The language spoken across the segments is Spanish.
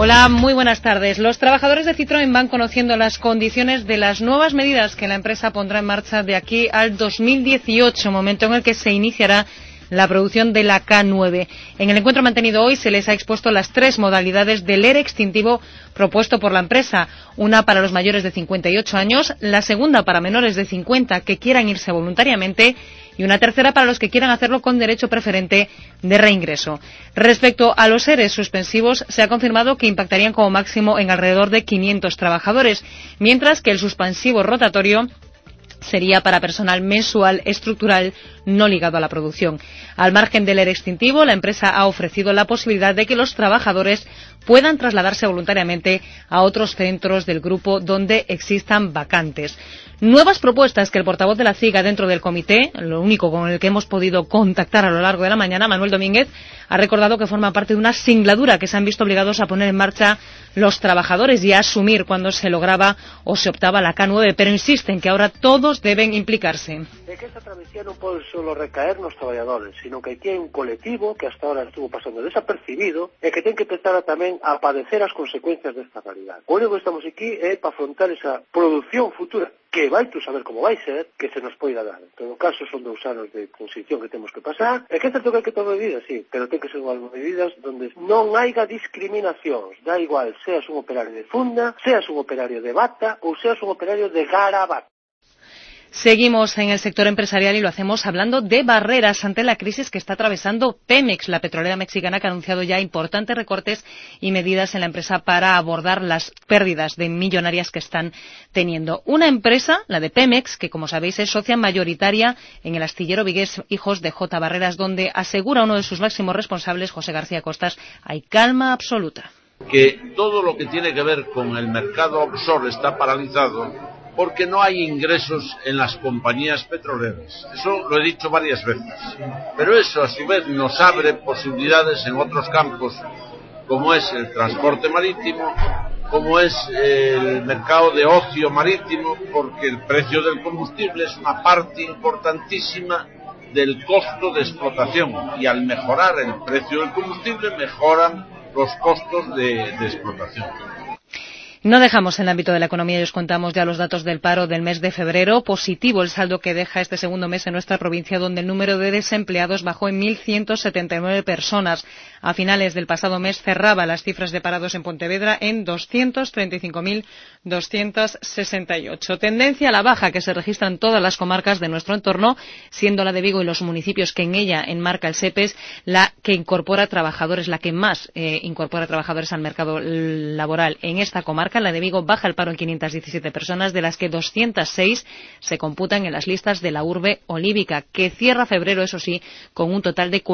Hola, muy buenas tardes. Los trabajadores de Citroën van conociendo las condiciones de las nuevas medidas que la empresa pondrá en marcha de aquí al 2018, momento en el que se iniciará la producción de la K9. En el encuentro mantenido hoy se les ha expuesto las 3 modalidades del ERE extintivo propuesto por la empresa. Una para los mayores de 58 años, la segunda para menores de 50 que quieran irse voluntariamente y una tercera para los que quieran hacerlo con derecho preferente de reingreso. Respecto a los ERE suspensivos, se ha confirmado que impactarían como máximo en alrededor de 500 trabajadores, mientras que el suspensivo rotatorio sería para personal mensual estructural no ligado a la producción. Al margen del ERE extintivo, la empresa ha ofrecido la posibilidad de que los trabajadores puedan trasladarse voluntariamente a otros centros del grupo donde existan vacantes. Nuevas propuestas que el portavoz de la CIGA dentro del comité, lo único con el que hemos podido contactar a lo largo de la mañana, Manuel Domínguez, ha recordado que forma parte de una singladura que se han visto obligados a poner en marcha los trabajadores y a asumir cuando se lograba o se optaba la K9, pero insisten que ahora todos deben implicarse. É que esta travesía non pode solo recaer nos traballadores, sino que aquí hai un colectivo que hasta ahora estuvo pasando desapercibido e que ten que empezar tamén a padecer as consecuencias desta realidade. O único que estamos aquí é para afrontar esa produción futura, que vai tú saber como vai ser, que se nos poida dar. En todo caso, son 2 anos de transición que temos que pasar, e que certo que hai que tomar medidas, sí, pero ten que ser unhas medidas donde non haiga discriminacións, da igual, seas un operario de funda, seas un operario de bata ou seas un operario de garabato. Seguimos en el sector empresarial y lo hacemos hablando de barreras ante la crisis que está atravesando Pemex, la petrolera mexicana que ha anunciado ya importantes recortes y medidas en la empresa para abordar las pérdidas de millonarias que están teniendo. Una empresa, la de Pemex, que como sabéis es socia mayoritaria en el astillero Vigués Hijos de J. Barreras, donde asegura uno de sus máximos responsables, José García Costas, hay calma absoluta. Que todo lo que tiene que ver con el mercado offshore está paralizado porque no hay ingresos en las compañías petroleras. Eso lo he dicho varias veces. Pero eso, a su vez, nos abre posibilidades en otros campos, como es el transporte marítimo, como es el mercado de ocio marítimo, porque el precio del combustible es una parte importantísima del costo de explotación. Y al mejorar el precio del combustible, mejoran los costos de explotación. No dejamos el ámbito de la economía y os contamos ya los datos del paro del mes de febrero. Positivo el saldo que deja este segundo mes en nuestra provincia, donde el número de desempleados bajó en 1.179 personas. A finales del pasado mes cerraba las cifras de parados en Pontevedra en 235.268. Tendencia a la baja que se registra en todas las comarcas de nuestro entorno, siendo la de Vigo y los municipios que en ella enmarca el SEPES la que incorpora trabajadores, la que más incorpora trabajadores al mercado laboral en esta comarca. La de Vigo baja el paro en 517 personas, de las que 206 se computan en las listas de la urbe olívica, que cierra febrero, eso sí, con un total de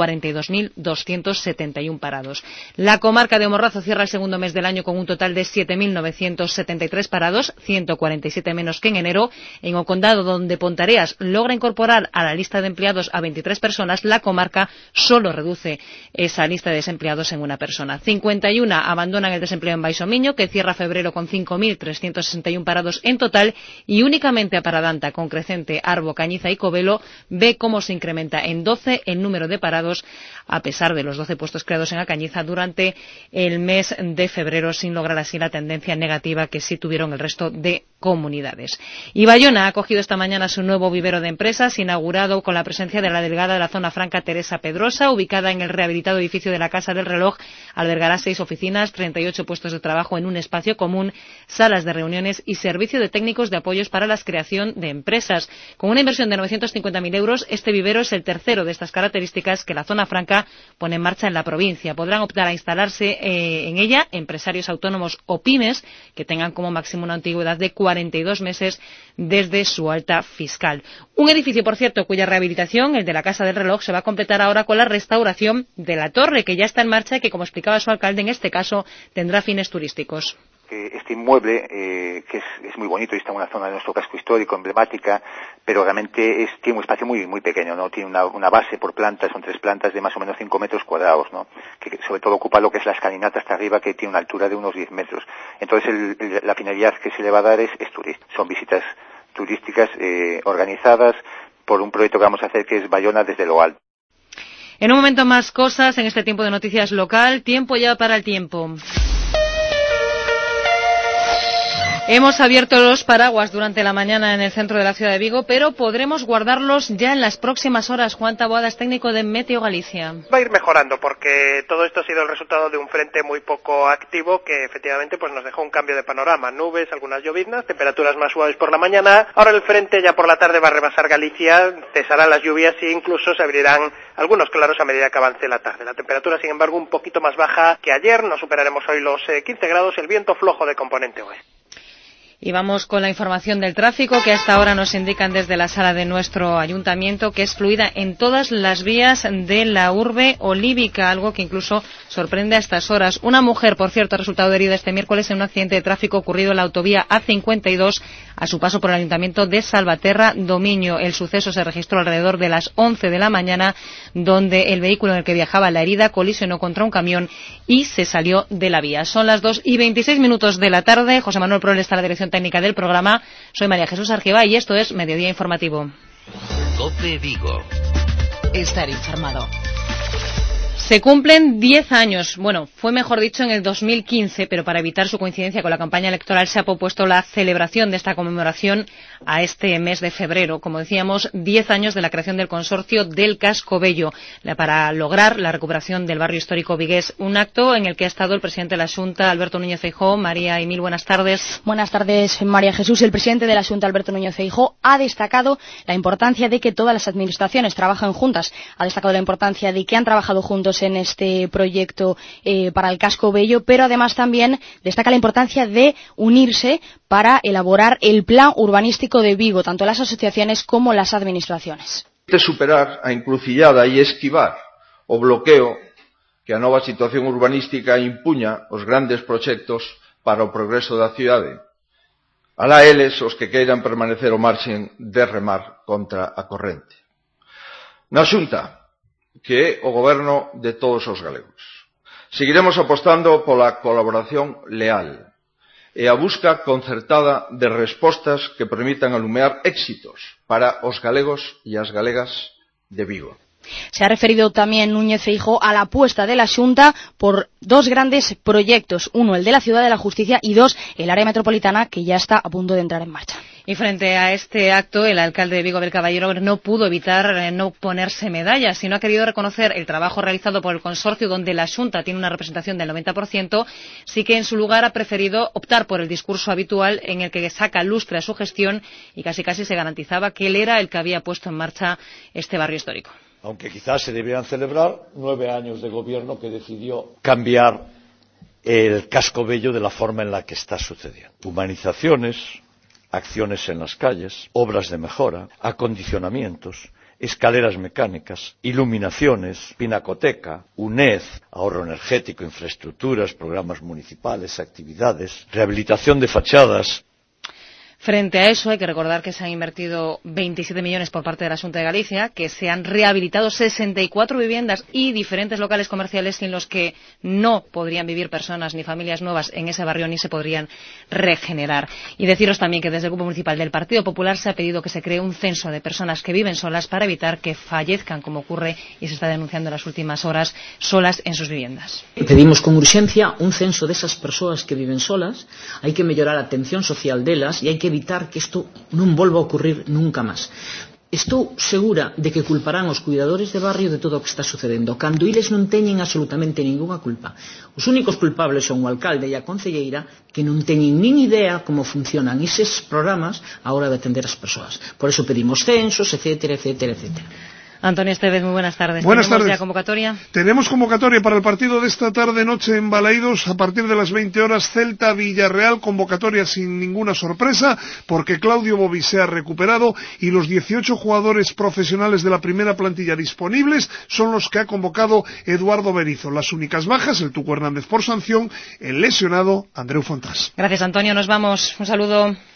42.271 parados. La comarca de Morrazo cierra el segundo mes del año con un total de 7.973 parados, 147 menos que en enero. En Ocondado, donde Pontareas logra incorporar a la lista de empleados a 23 personas, la comarca solo reduce esa lista de desempleados en una persona. 51 abandonan el desempleo en Baixomiño, que cierra febrero con 5.361 parados en total, y únicamente a Paradanta, con Crecente, Arbo, Cañiza y Covelo, ve cómo se incrementa en 12 el número de parados, a pesar de los 12 puestos creados en A Cañiza durante el mes de febrero, sin lograr así la tendencia negativa que sí tuvieron el resto de comunidades. Y Bayona ha acogido esta mañana su nuevo vivero de empresas, inaugurado con la presencia de la delegada de la zona franca, Teresa Pedrosa. Ubicada en el rehabilitado edificio de la Casa del Reloj, albergará 6 oficinas, 38 puestos de trabajo en un espacio común, salas de reuniones y servicio de técnicos de apoyos para la creación de empresas. Con una inversión de 950.000 euros, este vivero es el tercero de estas características que la zona franca pone en marcha en la provincia. Podrán optar a instalarse en ella empresarios autónomos o pymes que tengan como máximo una antigüedad de 42 meses desde su alta fiscal. Un edificio, por cierto, cuya rehabilitación, el de la Casa del Reloj, se va a completar ahora con la restauración de la torre, que ya está en marcha y que, como explicaba su alcalde, en este caso tendrá fines turísticos. Este inmueble, que es muy bonito y está en una zona de nuestro casco histórico, emblemática, pero realmente tiene un espacio muy pequeño, ¿no? Tiene una base por plantas, son 3 plantas de más o menos 5 metros cuadrados, ¿no? Que sobre todo ocupa lo que es la escalinata hasta arriba, que tiene una altura de unos 10 metros. Entonces la finalidad que se le va a dar es turismo. Son visitas turísticas organizadas por un proyecto que vamos a hacer, que es Bayona desde lo alto. En un momento más cosas en este tiempo de noticias local. Tiempo ya para el tiempo. Hemos abierto los paraguas durante la mañana en el centro de la ciudad de Vigo, pero podremos guardarlos ya en las próximas horas. Juan Taboada es técnico de Meteo Galicia. Va a ir mejorando porque todo esto ha sido el resultado de un frente muy poco activo que efectivamente pues nos dejó un cambio de panorama. Nubes, algunas lloviznas, temperaturas más suaves por la mañana. Ahora el frente ya por la tarde va a rebasar Galicia, cesarán las lluvias e incluso se abrirán algunos claros a medida que avance la tarde. La temperatura, sin embargo, un poquito más baja que ayer. No superaremos hoy los 15 grados. El viento flojo de componente oeste. Y vamos con la información del tráfico que hasta ahora nos indican desde la sala de nuestro ayuntamiento que es fluida en todas las vías de la urbe olívica, algo que incluso sorprende a estas horas. Una mujer, por cierto, ha resultado herida este miércoles en un accidente de tráfico ocurrido en la autovía A52 a su paso por el ayuntamiento de Salvaterra Domiño. El suceso se registró alrededor de las 11 de la mañana, donde el vehículo en el que viajaba la herida colisionó contra un camión y se salió de la vía. Son las 2:26 de la tarde. José Manuel Proel está a la dirección técnica del programa. Soy María Jesús Argiva y esto es Mediodía Informativo. COPE Vigo. Estar informado. Se cumplen 10 años. Bueno, fue mejor dicho en el 2015, pero para evitar su coincidencia con la campaña electoral se ha propuesto la celebración de esta conmemoración a este mes de febrero. Como decíamos, 10 años de la creación del consorcio del Casco Bello para lograr la recuperación del barrio histórico vigués. Un acto en el que ha estado el presidente de la Xunta, Alberto Núñez Feijóo. María Emil, buenas tardes. Buenas tardes, María Jesús. El presidente de la Xunta, Alberto Núñez Feijóo, ha destacado la importancia de que todas las administraciones trabajen juntas. Ha destacado la importancia de que han trabajado juntos en este proyecto para el Casco Bello, pero además también destaca la importancia de unirse para elaborar el plan urbanístico de Vigo, tanto las asociaciones como las administraciones. Superar a encrucillada e esquivar o bloqueo que a nova situación urbanística impuña os grandes proxectos para o progreso da cidade. Alá eles os que queiran permanecer ao marxen de remar contra a corrente. Na Xunta, que é o goberno de todos os galegos. Seguiremos apostando pola colaboración leal e a busca concertada de respostas que permitan alumear éxitos para os galegos e as galegas de Vigo. Se ha referido también Núñez Feijóo a la apuesta de la Xunta por dos grandes proyectos, uno el de la Ciudad de la Justicia y dos el área metropolitana que ya está a punto de entrar en marcha. Y frente a este acto, el alcalde de Vigo, Abel Caballero, no pudo evitar no ponerse medallas, sino ha querido reconocer el trabajo realizado por el consorcio, donde la Xunta tiene una representación del 90%, sí que en su lugar ha preferido optar por el discurso habitual en el que saca lustre a su gestión y casi se garantizaba que él era el que había puesto en marcha este barrio histórico. Aunque quizás se debieran celebrar 9 años de gobierno que decidió cambiar el Casco Bello de la forma en la que está sucediendo. Humanizaciones, acciones en las calles, obras de mejora, acondicionamientos, escaleras mecánicas, iluminaciones, pinacoteca, UNED, ahorro energético, infraestructuras, programas municipales, actividades, rehabilitación de fachadas. Frente a eso, hay que recordar que se han invertido 27 millones por parte de la Xunta de Galicia, que se han rehabilitado 64 viviendas y diferentes locales comerciales sin los que no podrían vivir personas ni familias nuevas en ese barrio ni se podrían regenerar. Y deciros también que desde el Grupo Municipal del Partido Popular se ha pedido que se cree un censo de personas que viven solas para evitar que fallezcan, como ocurre y se está denunciando en las últimas horas, solas en sus viviendas. Pedimos con urxencia un censo desas persoas que viven solas. Hai que mellorar a atención social delas e hai que evitar que isto non volva a ocurrir nunca máis. Estou segura de que culparán os cuidadores de barrio de todo o que está sucedendo, cando eles non teñen absolutamente ningunha culpa. Os únicos culpables son o alcalde e a concelleira, que non teñen nin idea como funcionan eses programas a hora de atender as persoas. Por eso pedimos censos, etcétera, etcétera, etcétera. Antonio Estevez, muy buenas tardes. Buenas tardes. ¿Tenemos ya convocatoria? Tenemos convocatoria para el partido de esta tarde-noche en Balaídos a partir de las 20 horas, Celta-Villarreal, convocatoria sin ninguna sorpresa, porque Claudio Bobby se ha recuperado y los 18 jugadores profesionales de la primera plantilla disponibles son los que ha convocado Eduardo Berizzo. Las únicas bajas, el Tuco Hernández por sanción, el lesionado Andreu Fontás. Gracias, Antonio. Nos vamos. Un saludo.